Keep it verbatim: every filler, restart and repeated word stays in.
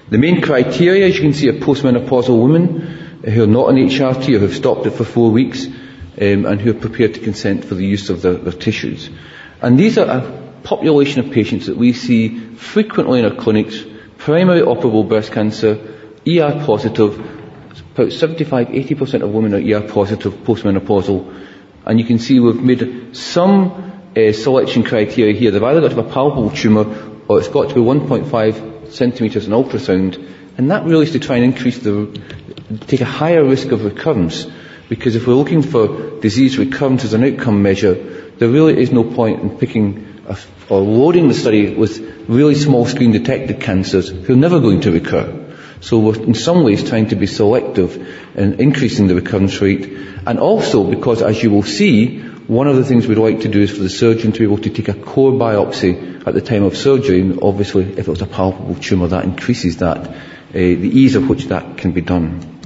The main criteria, as you can see, are postmenopausal women who are not on H R T or who have stopped it for four weeks um, and who are prepared to consent for the use of their, their tissues. And these are a population of patients that we see frequently in our clinics: primary operable breast cancer, E R positive. About seventy-five to eighty percent of women are E R positive postmenopausal. And you can see we've made some uh, selection criteria here. They've either got to have a palpable tumour or it's got to be one point five centimetres in ultrasound. And that really is to try and increase the, take a higher risk of recurrence. Because if we're looking for disease recurrence as an outcome measure, there really is no point in picking a, or loading the study with really small screen detected cancers who are never going to recur. So we're in some ways trying to be selective in increasing the recurrence rate. And also because, as you will see, one of the things we'd like to do is for the surgeon to be able to take a core biopsy at the time of surgery. And obviously, if it was a palpable tumour, that increases that, uh, the ease of which that can be done.